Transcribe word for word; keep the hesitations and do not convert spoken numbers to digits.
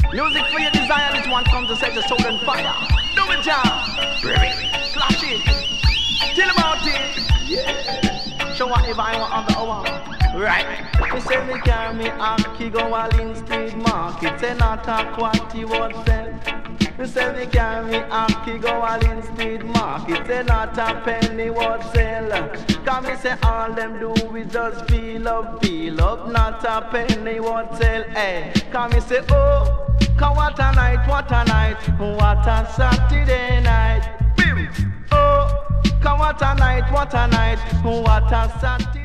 Music for your desire, this one comes to set your soul on fire. Do it, John. Clash it. Tell about it. Yeah. Show whatever I want on the hour. Right. Me say me carry me Aki go all in street market. Say not a quantity what sell. Me say me carry me Aki go all in street market. Say not a penny what sell. Cause me say all them do is just feel up, feel up. Not a penny what sell. Hey. Cause me say oh. Cause what a night, what a night, what a Saturday night. Oh, cause what a night, what a night, what a Saturday night.